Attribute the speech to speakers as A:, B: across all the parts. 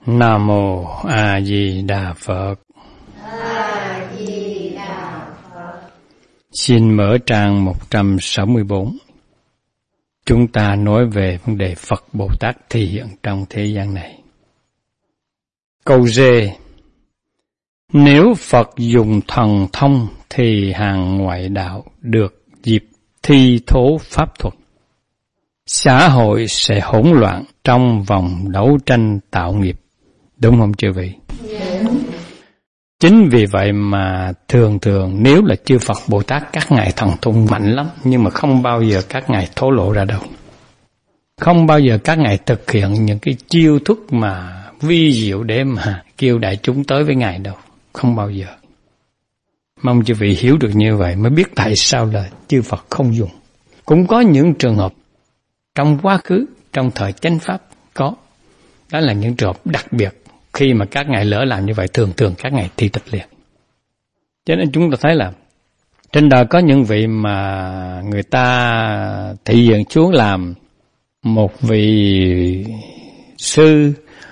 A: Nam Mô A Di Đà Phật.
B: A Di Đà Phật.
A: Xin mở trang 164. Chúng ta nói về vấn đề Phật Bồ Tát thị hiện trong thế gian này. Câu D. Nếu Phật dùng thần thông thì hàng ngoại đạo được dịp thi thố pháp thuật. Xã hội sẽ hỗn loạn trong vòng đấu tranh tạo nghiệp. Đúng không chư vị?
B: Đúng.
A: Chính vì vậy mà thường nếu là chư Phật Bồ Tát các ngài thần thông mạnh lắm, nhưng mà không bao giờ các ngài thổ lộ ra đâu. Không bao giờ các ngài thực hiện những cái chiêu thức mà vi diệu để mà kêu đại chúng tới với ngài đâu. Không bao giờ. Mong chư vị hiểu được như vậy mới biết tại sao là chư Phật không dùng. Cũng có những trường hợp trong quá khứ, trong thời chánh pháp có. Đó là những trường hợp đặc biệt. Khi mà các ngài lỡ làm như vậy, thường các ngài thi tịch liền. Cho nên chúng ta thấy là trên đời có những vị mà người ta thị hiện xuống làm một vị sư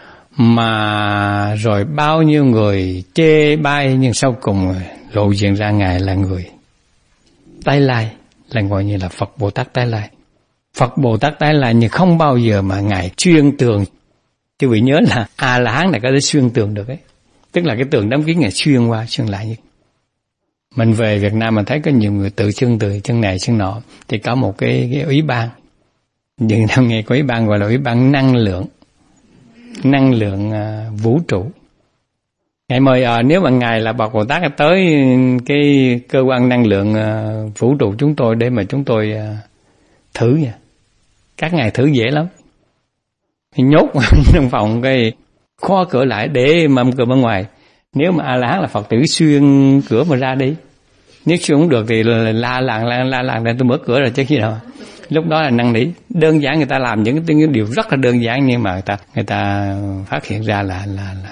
A: mà rồi bao nhiêu người chê bai, nhưng sau cùng lộ diện ra ngài là người Tái Lai, là gọi như là Phật Bồ Tát Tái Lai. Phật Bồ Tát Tái Lai nhưng không bao giờ mà ngài xuyên tường. Chứ vị nhớ là A-la-hán là có thể xuyên tường được ấy. Tức là cái tường đóng kín ngài xuyên qua, xuyên lại. Như mình về Việt Nam mình thấy có nhiều người tự xuyên từ chân này chân nọ. Thì có một cái ủy ban. Nhưng theo nghe có ủy ban gọi là ủy ban năng lượng vũ trụ. Ngài mời nếu mà ngài là Phật Bồ Tát tới cái cơ quan năng lượng vũ trụ chúng tôi để mà chúng tôi thử nha. Các ngài thử dễ lắm. Nhốt trong phòng cái khóa cửa lại để mâm cửa bên ngoài. Nếu mà A-la-hán là Phật tử xuyên cửa mà ra đi. Nếu xuyên không được thì la làng để tôi mở cửa rồi chứ gì đâu. Lúc đó là năn nỉ. Đơn giản người ta làm những cái điều rất là đơn giản, nhưng mà người ta phát hiện ra là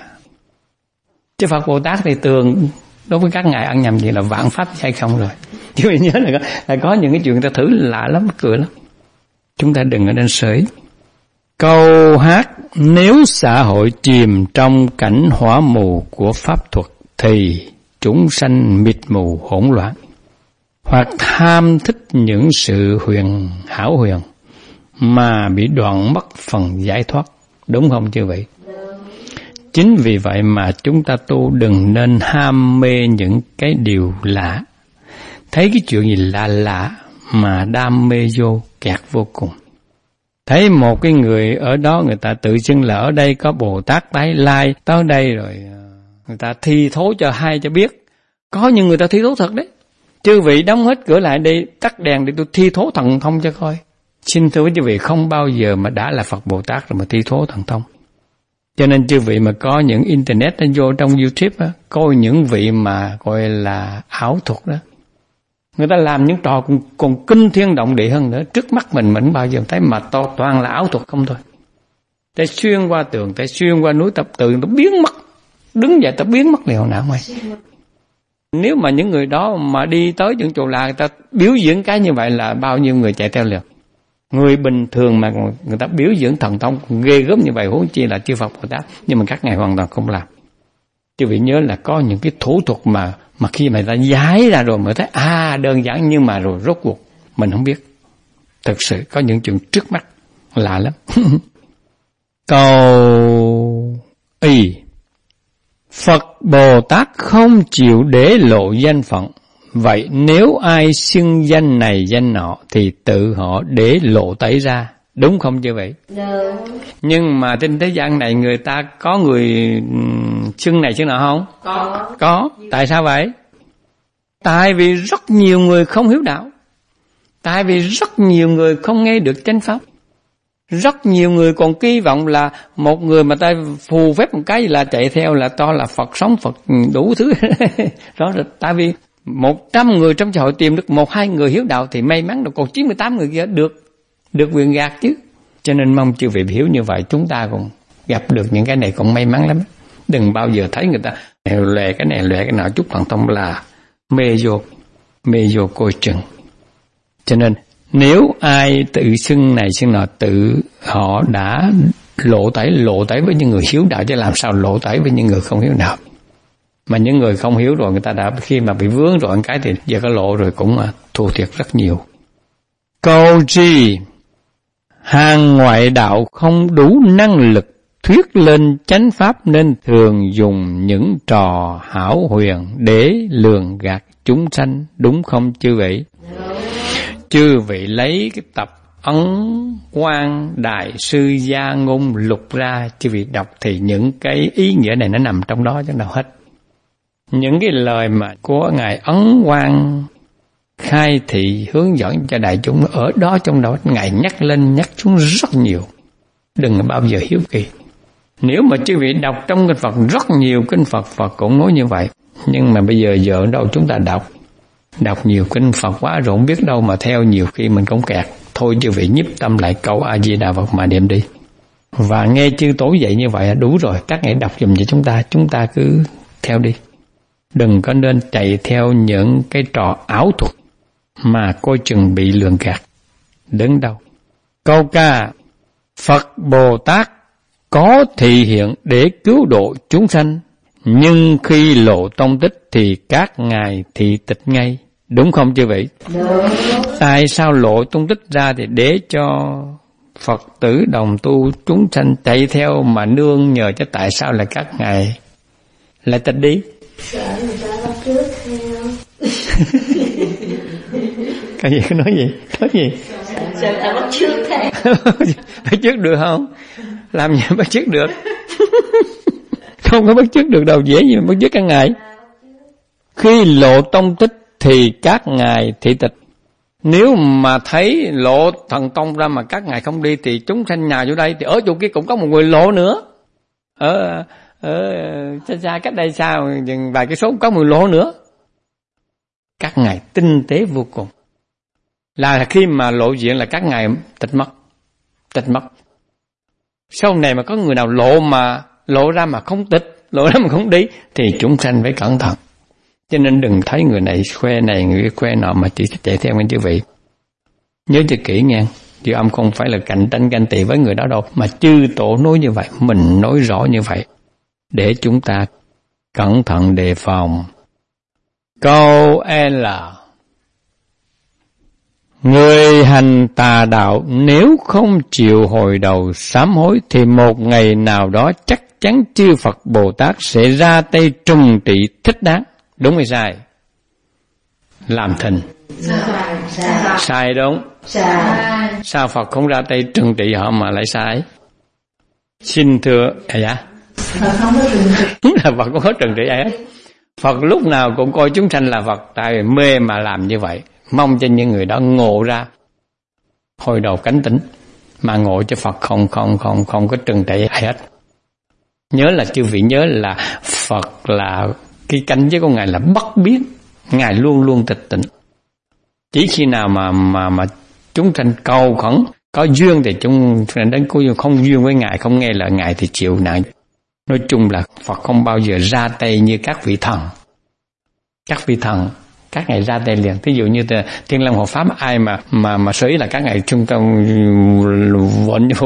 A: chứ Phật Bồ Tát thì tường đối với các ngài ăn nhầm gì là vạn pháp hay không rồi. Chứ mình nhớ là có những cái chuyện người ta thử lạ lắm, cười lắm. Chúng ta đừng ở đến sới. Câu hát. Nếu xã hội chìm trong cảnh hỏa mù của pháp thuật thì chúng sanh mịt mù hỗn loạn, hoặc tham thích những sự hảo huyền mà bị đoạn mất phần giải thoát. Đúng không chư vị? Chính vì vậy mà chúng ta tu đừng nên ham mê những cái điều lạ. Thấy cái chuyện gì lạ mà đam mê vô, kẹt vô cùng. Thấy một cái người ở đó người ta tự xưng là ở đây có Bồ Tát Tái Lai, tới đây rồi người ta thi thố cho hay cho biết. Có những người ta thi thố thật đấy. Chư vị đóng hết cửa lại đi, tắt đèn để tôi thi thố thần thông cho coi. Xin thưa với chư vị, không bao giờ mà đã là Phật Bồ Tát rồi mà thi thố thần thông. Cho nên chư vị mà có những internet nó vô trong YouTube á, coi những vị mà gọi là ảo thuật đó. Người ta làm những trò còn kinh thiên động địa hơn nữa. Trước mắt mình bao giờ thấy mà toàn là ảo thuật không thôi. Ta xuyên qua tường, ta xuyên qua núi tập tường, ta biến mất. Đứng dậy ta biến mất liền hồi nào mày. Nếu mà những người đó mà đi tới những chỗ lạ, người ta biểu diễn cái như vậy là bao nhiêu người chạy theo liền. Người bình thường mà người ta biểu diễn thần thông ghê gớm như vậy, huống chi là chư Phật Bồ Tát. Nhưng mà các ngài hoàn toàn không làm. Chư vị nhớ là có những cái thủ thuật mà khi mà ta giải ra rồi mới thấy đơn giản, nhưng mà rồi rốt cuộc mình không biết. Thực sự có những chuyện trước mắt lạ lắm. Câu Y. Phật Bồ Tát không chịu để lộ danh phận. Vậy nếu ai xưng danh này danh nọ thì tự họ để lộ tẩy ra. Đúng không như vậy?
B: Đúng.
A: Nhưng mà trên thế gian này người ta có người xưng này xưng nọ không? Có. Tại sao vậy? Tại vì rất nhiều người không hiếu đạo. Tại vì rất nhiều người không nghe được chánh pháp. Rất nhiều người còn kỳ vọng là một người mà ta phù phép một cái là chạy theo là to là Phật sống Phật đủ thứ. Đó là tại vì 100 người trong xã hội tìm được 1-2 người hiếu đạo thì may mắn, còn 98 người kia được quyền gạt chứ. Cho nên mong chư vị hiểu như vậy, chúng ta còn gặp được những cái này còn may mắn lắm. Đừng bao giờ thấy người ta lòe cái này lòe cái nọ chút thần thông là mê vô coi chừng. Cho nên nếu ai tự xưng này xưng nọ, tự họ đã lộ tẩy với những người hiếu đạo, chứ làm sao lộ tẩy với những người không hiếu đạo. Mà những người không hiếu rồi, người ta đã khi mà bị vướng rồi cái thì giờ có lộ rồi cũng thua thiệt rất nhiều. Câu chi hàng ngoại đạo không đủ năng lực thuyết lên chánh pháp, nên thường dùng những trò hão huyền để lường gạt chúng sanh, đúng không chư vị? Chư vị lấy cái tập Ấn Quang Đại Sư Gia Ngôn Lục ra, chư vị đọc thì những cái ý nghĩa này nó nằm trong đó chứ nào hết. Những cái lời mà của Ngài Ấn Quang khai thị hướng dẫn cho đại chúng ở đó, trong đó Ngài nhắc lên nhắc xuống rất nhiều. Đừng bao giờ hiếu kỳ. Nếu mà chư vị đọc trong kinh Phật rất nhiều kinh Phật, Phật cũng nói như vậy. Nhưng mà bây giờ ở đâu chúng ta đọc nhiều kinh Phật quá rồi không biết đâu mà theo, nhiều khi mình cũng kẹt. Thôi chư vị nhiếp tâm lại câu A Di Đà Phật mà niệm đi. Và nghe chư tổ dạy như vậy đủ rồi, các ngài đọc giùm cho chúng ta cứ theo đi. Đừng có nên chạy theo những cái trò ảo thuật mà coi chừng bị lường gạt. Đứng đâu? Câu ca Phật Bồ Tát có thị hiện để cứu độ chúng sanh, nhưng khi lộ tông tích thì các ngài thị tịch ngay. Đúng không chư vị?
B: Đúng.
A: Tại sao lộ tung tích ra thì để cho Phật tử đồng tu chúng sanh chạy theo mà nương nhờ, chứ tại sao là các ngài lại tịch đi?
B: Sợ người ta bắt trước theo.
A: Cái gì? Nói gì? Nói gì?
B: Sợ người ta bắt trước theo.
A: Bắt trước được không? Làm gì bắt trước được? Không có bắt trước được đâu, dễ gì mà bắt trước các ngài. Khi lộ tông tích thì các ngài thị tịch. Nếu mà thấy lộ thần tông ra mà các ngài không đi thì chúng sanh nhà chỗ đây, thì ở chỗ kia cũng có một người lộ nữa. Ở xa cách đây sao vài cái số có một người lộ nữa. Các ngài tinh tế vô cùng. Là khi mà lộ diện là các ngài tịch mất. Sau này mà có người nào lộ ra mà không tịch, lộ ra mà không đi thì chúng sanh phải cẩn thận. Cho nên đừng thấy người này khoe này, người khoe nọ mà chỉ chạy theo anh chư vị. Nhớ cho kỹ nghe, chứ ông không phải là cạnh tranh ganh tị với người đó đâu, mà chư tổ nói như vậy, mình nói rõ như vậy, để chúng ta cẩn thận đề phòng. Câu L. Người hành tà đạo nếu không chịu hồi đầu sám hối thì một ngày nào đó chắc chắn chư Phật Bồ Tát sẽ ra tay trừng trị thích đáng. Đúng hay sai? Làm thinh. Sai đúng.
B: Sai.
A: Sao Phật không ra tay trừng trị họ mà lại sai? Xin thưa,
B: Phật không có trừng trị.
A: Đúng là Phật không có trừng trị ai hết. Phật lúc nào cũng coi chúng sanh là Phật, tại vì mê mà làm như vậy. Mong cho những người đó ngộ ra, hồi đầu cánh tỉnh, mà ngộ cho Phật không có trừng trị ai hết. Nhớ là chư vị nhớ là Phật là cái cảnh giới của Ngài là bất biến, Ngài luôn luôn tịch tịnh. Chỉ khi nào mà chúng sanh cầu khẩn có duyên thì chúng sanh đến có duyên, không duyên với Ngài, không nghe lời Ngài thì chịu nạn. Nói chung là Phật không bao giờ ra tay như các vị thần. Các vị thần các ngài ra tay liền. Ví dụ như Thiên Long Hộ Pháp, ai mà sở ý là các ngài trung tâm vận như phục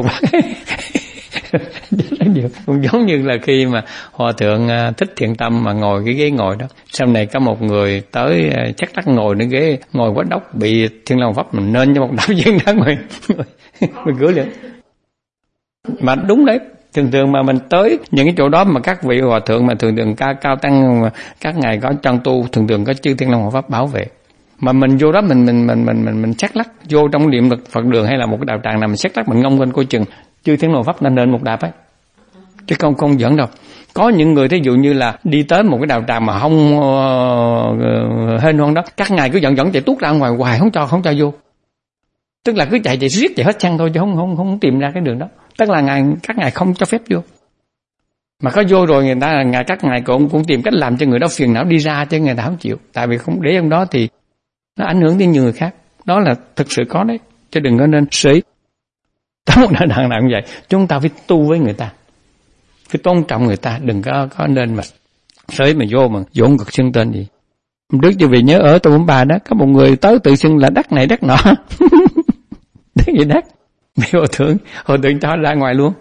A: cũng giống như là khi mà Hòa Thượng Thích Thiện Tâm mà ngồi cái ghế ngồi đó, sau này có một người tới chắc lắc ngồi đến ghế ngồi quá đốc, bị Thiên Long Pháp mình nên cho một đạo viên đó mình gửi liền. Mà đúng đấy, thường mà mình tới những cái chỗ đó mà các vị hòa thượng mà thường cao tăng mà các ngài có chân tu, thường có chư Thiên Long Hộ Pháp bảo vệ. Mà mình vô đó mình xét lắc vô trong niệm lực Phật đường hay là một cái đạo tràng nào mình xét lắc mình ngông lên coi chừng chư Thiên Long Hộ Pháp nên một đạp ấy, chứ không dẫn đâu. Có những người thí dụ như là đi tới một cái đạo tràng mà không hên hoan đó, các ngài cứ dẫn chạy tuốt ra ngoài hoài không cho vô. Tức là cứ chạy riết chạy hết xăng thôi chứ không tìm ra cái đường đó. Tức là các ngài không cho phép vô. Mà có vô rồi các ngài cũng tìm cách làm cho người đó phiền não đi ra, chứ người ta không chịu. Tại vì không để trong đó thì nó ảnh hưởng đến nhiều người khác. Đó là thực sự có đấy, chứ đừng có nên sĩ. Tới một đạo nào như vậy, chúng ta phải tu với người ta, phải tôn trọng người ta, đừng có nên mà sới mà vô mà dỗn cực xưng tên gì. Đức chứ vì nhớ ở Tổ Bà đó, có một người tới tự xưng là đắc này đắc nọ. Đắc gì đắc? Bị Hòa thượng cho ra ngoài luôn.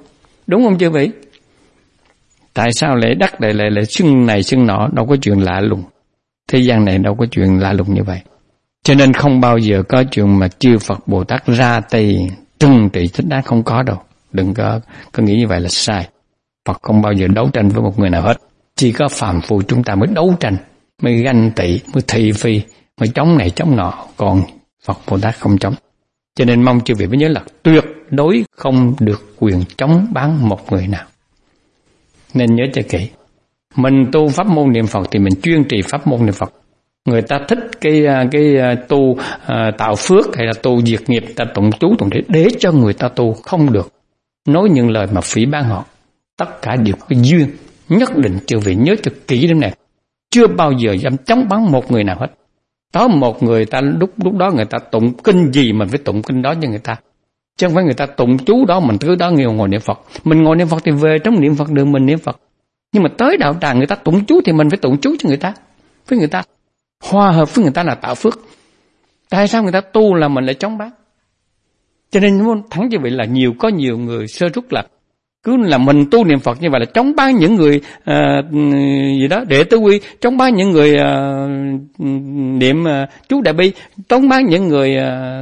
A: Đúng không chư vị? Tại sao lại đắc lại xưng này xưng nọ? Đâu có chuyện lạ lùng. Thế gian này đâu có chuyện lạ lùng như vậy. Cho nên không bao giờ có chuyện mà chư Phật Bồ Tát ra tay trừng trị Thích Đáng, không có đâu. Đừng có nghĩ như vậy là sai. Phật không bao giờ đấu tranh với một người nào hết. Chỉ có phàm phu chúng ta mới đấu tranh, mới ganh tị, mới thị phi, mới chống này chống nọ. Còn Phật Bồ Tát không chống. Cho nên mong chư vị phải nhớ là tuyệt đối không được quyền chống bán một người nào. Nên nhớ cho kỹ. Mình tu pháp môn niệm Phật thì mình chuyên trì pháp môn niệm Phật. Người ta thích cái tu tạo phước hay là tu diệt nghiệp, ta tụng chú tụng để cho người ta tu không được nói những lời mà phỉ báng họ. Tất cả đều có duyên. Nhất định chư vị nhớ cho kỹ điểm này. Chưa bao giờ dám chống bán một người nào hết. Có một người ta lúc đó người ta tụng kinh gì mình phải tụng kinh đó cho người ta. Chứ không phải người ta tụng chú đó mình cứ đó ngồi niệm Phật. Mình ngồi niệm Phật thì về trong niệm Phật đường mình niệm Phật. Nhưng mà tới đạo tràng người ta tụng chú thì mình phải tụng chú cho người ta. Với người ta hòa hợp với người ta là tạo phước. Tại sao người ta tu là mình lại chống bán? Cho nên thẳng như vậy là có nhiều người sơ suất là cứ là mình tu niệm Phật như vậy là chống bán những người gì đó đệ tứ quy, chống bán những người niệm chú đại bi, chống bán những người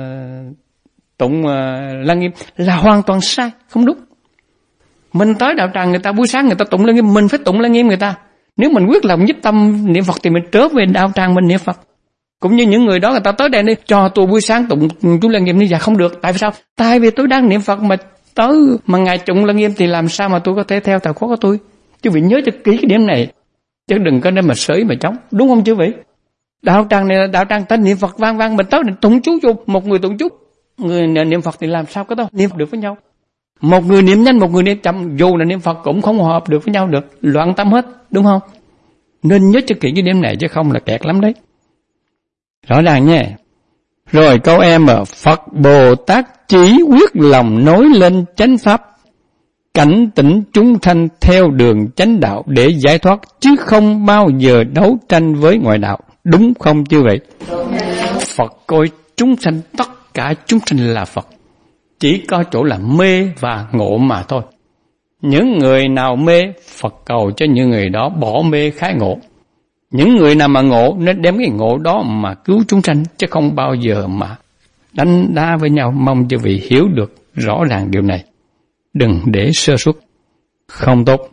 A: tụng Lăng Nghiêm là hoàn toàn sai, không đúng. Mình tới đạo tràng người ta buổi sáng người ta tụng Lăng Nghiêm, mình phải tụng Lăng Nghiêm người ta. Nếu mình quyết lòng nhất tâm niệm Phật thì mình trở về đạo tràng mình niệm Phật. Cũng như những người đó người ta tới đây đi cho tôi buổi sáng tụng chú Lăng Nghiêm như vậy không được. Tại vì sao? Tại vì tôi đang niệm Phật mà tới mà ngài tụng Lăng Nghiêm thì làm sao mà tôi có thể theo tài khoát của tôi? Chứ vị nhớ cho kỹ cái điểm này, chứ đừng có nên mà sới mà chống, đúng không chứ vị? Đạo tràng này là đạo tràng tên niệm Phật vang vang, mình tới định tụng chú vô, một người tụng chú, người niệm Phật thì làm sao có đâu niệm được với nhau? Một người niệm nhanh, một người niệm chậm, dù là niệm Phật cũng không hòa hợp được với nhau được, loạn tâm hết, đúng không? Nên nhớ cho kỹ cái điểm này chứ không là kẹt lắm đấy. Rõ ràng nha. Rồi câu em ở Phật Bồ Tát chỉ quyết lòng nói lên chánh pháp, cảnh tỉnh chúng sanh theo đường chánh đạo để giải thoát, chứ không bao giờ đấu tranh với ngoại đạo. Đúng không chứ vậy? Phật coi chúng sanh, tất cả chúng sanh là Phật. Chỉ có chỗ là mê và ngộ mà thôi. Những người nào mê, Phật cầu cho những người đó bỏ mê khai ngộ. Những người nào mà ngộ nên đem cái ngộ đó mà cứu chúng sanh, chứ không bao giờ mà đánh đá với nhau. Mong cho vị hiểu được rõ ràng điều này. Đừng để sơ suất, không tốt.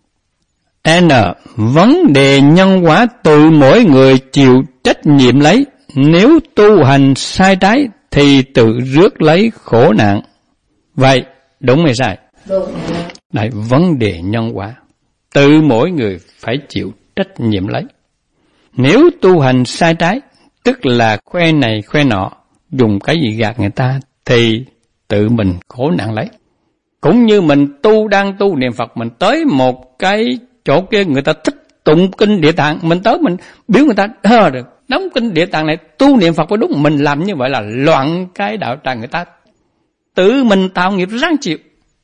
A: N. Vấn đề nhân quả tự mỗi người chịu trách nhiệm lấy. Nếu tu hành sai trái thì tự rước lấy khổ nạn. Vậy, đúng hay sai?
B: Đúng.
A: Đấy, vấn đề nhân quả tự mỗi người phải chịu trách nhiệm lấy. Nếu tu hành sai trái, tức là khoe này khoe nọ, dùng cái gì gạt người ta, thì tự mình khổ nạn lấy. Cũng như mình đang tu niệm Phật, mình tới một cái chỗ kia người ta thích tụng kinh Địa Tạng, mình tới mình biểu người ta được đóng kinh Địa Tạng này tu niệm Phật có đúng, mình làm như vậy là loạn cái đạo tràng người ta. Tự mình tạo nghiệp ráng chịu.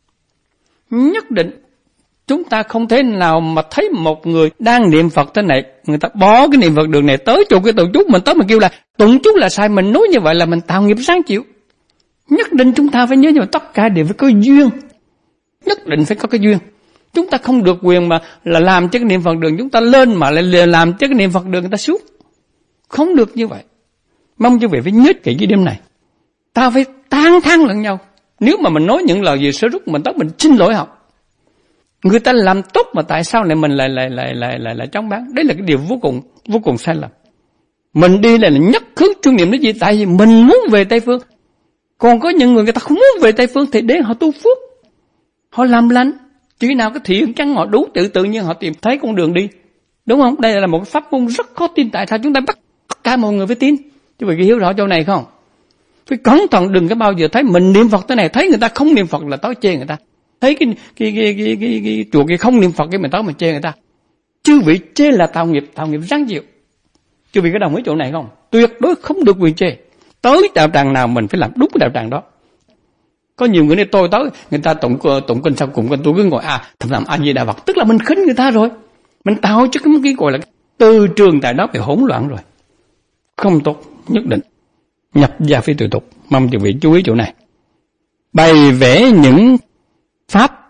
A: Nhất định chúng ta không thể nào mà thấy một người đang niệm Phật thế này, người ta bỏ cái niệm Phật đường này tới chỗ cái tụng chú, mình tới mình kêu là tụng chú là sai, mình nói như vậy là mình tạo nghiệp ráng chịu. Nhất định chúng ta phải nhớ rằng tất cả đều phải có duyên. Nhất định phải có cái duyên. Chúng ta không được quyền mà là làm cho cái niệm Phật đường chúng ta lên mà lại làm cho cái niệm Phật đường người ta xuống. Không được như vậy. Mong cho vị phải nhớ kỹ cái điểm này. Ta phải tán thán lẫn nhau. Nếu mà mình nói những lời gì sơ rút, mình tới mình xin lỗi họ. Người ta làm tốt mà tại sao lại mình lại chống bán? Đấy là cái điều vô cùng sai lầm. Mình đi là nhất hướng chuyên niệm cái gì? Tại vì mình muốn về Tây Phương. Còn có những người ta không muốn về Tây Phương thì để họ tu phước, họ làm lành. Chỉ nào cái thiện căn họ đủ tự nhiên họ tìm thấy con đường đi. Đúng không? Đây là một pháp môn rất khó tin. Tại sao chúng ta bắt tất cả mọi người phải tin? Chứ vì hiểu rõ chỗ này không? Phải cẩn thận, đừng có bao giờ thấy mình niệm Phật thế này, thấy người ta không niệm Phật là tới chê người ta. Thấy cái chùa kia không niệm Phật cái mình tới mình chê người ta. Chư vị chê là tạo nghiệp ráng chịu. Chư vị có đồng ý chỗ này không? Tuyệt đối không được quyền chê. Tới đạo tràng nào mình phải làm đúng cái đạo tràng đó. Có nhiều người này tôi tới, người ta tụng kinh xong cùng con tôi cứ ngồi thầm làm A Di Đà Phật, tức là mình khinh người ta rồi. Mình tạo cho cái gọi là từ trường tại đó bị hỗn loạn rồi. Không tốt, nhất định nhập gia phi tự tục. Mong chư vị chú ý chỗ này. Bày vẽ những pháp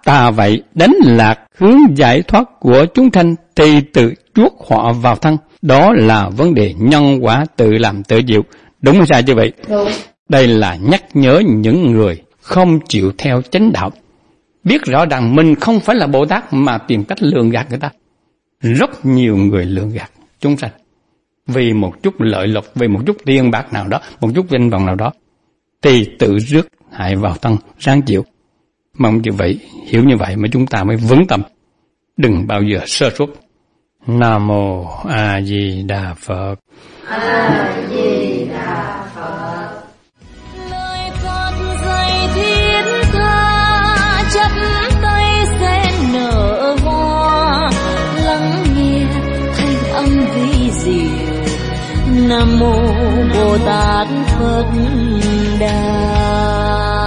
A: tà vậy đánh lạc hướng giải thoát của chúng sanh thì tự chuốc họa vào thân. Đó là vấn đề nhân quả tự làm tự chịu. Đúng hay sai chứ vậy?
B: Đúng.
A: Đây là nhắc nhớ những người không chịu theo chánh đạo, biết rõ rằng mình không phải là Bồ Tát mà tìm cách lường gạt người ta. Rất nhiều người lường gạt chúng sanh vì một chút lợi lộc, vì một chút tiền bạc nào đó, một chút vinh vọng nào đó, thì tự rước hại vào thân, ráng chịu. Mong như vậy, hiểu như vậy mà chúng ta mới vững tâm, đừng bao giờ sơ suất. Nam mô A Di Đà Phật.
B: A Di Đà Phật.
C: Lời Phật dạy thiết tha, chắp tay sen nở hoa, lắng nghe thanh âm vi diệu. Nam mô Bồ Tát Phật Đà.